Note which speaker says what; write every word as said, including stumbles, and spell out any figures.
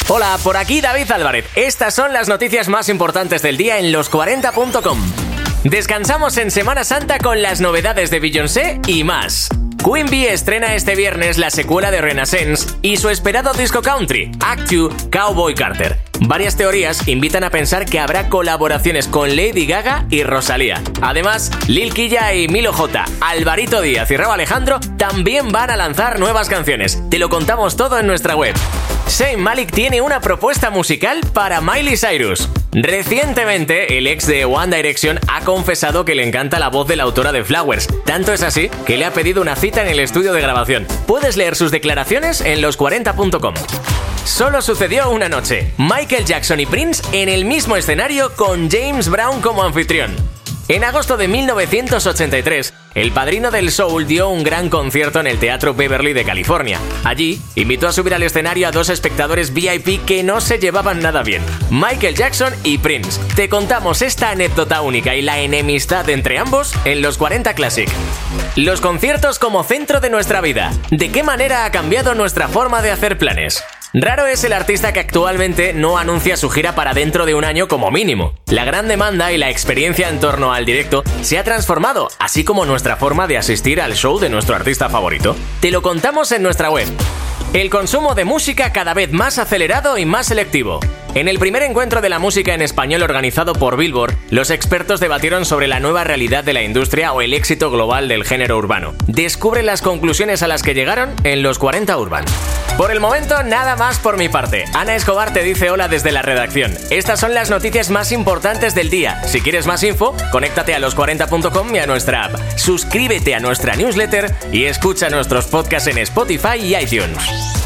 Speaker 1: Hola, por aquí David Álvarez. Estas son las noticias más importantes del día en los cuarenta punto com. Descansamos en Semana Santa con las novedades de Beyoncé y más. Queen Bee estrena este viernes la secuela de Renaissance y su esperado disco country, Act dos, Cowboy Carter. Varias teorías invitan a pensar que habrá colaboraciones con Lady Gaga y Rosalía. Además, Lil Quilla y Milo J, Alvarito Díaz y Rauw Alejandro también van a lanzar nuevas canciones. Te lo contamos todo en nuestra web. Zayn Malik tiene una propuesta musical para Miley Cyrus. Recientemente, el ex de One Direction ha confesado que le encanta la voz de la autora de Flowers. Tanto es así que le ha pedido una cita en el estudio de grabación. Puedes leer sus declaraciones en los cuarenta punto com. Solo sucedió una noche. Michael Jackson y Prince en el mismo escenario con James Brown como anfitrión. En agosto de mil novecientos ochenta y tres, el padrino del soul dio un gran concierto en el Teatro Beverly de California. Allí, invitó a subir al escenario a dos espectadores V I P que no se llevaban nada bien, Michael Jackson y Prince. Te contamos esta anécdota única y la enemistad entre ambos en los cuarenta Classic. Los conciertos como centro de nuestra vida. ¿De qué manera ha cambiado nuestra forma de hacer planes? Raro es el artista que actualmente no anuncia su gira para dentro de un año como mínimo. La gran demanda y la experiencia en torno al directo se ha transformado, así como nuestra forma de asistir al show de nuestro artista favorito. Te lo contamos en nuestra web. El consumo de música cada vez más acelerado y más selectivo. En el primer encuentro de la música en español organizado por Billboard, los expertos debatieron sobre la nueva realidad de la industria o el éxito global del género urbano. Descubre las conclusiones a las que llegaron en los cuarenta Urban. Por el momento, nada más por mi parte. Ana Escobar te dice hola desde la redacción. Estas son las noticias más importantes del día. Si quieres más info, conéctate a los cuarenta punto com y a nuestra app. Suscríbete a nuestra newsletter y escucha nuestros podcasts en Spotify y iTunes.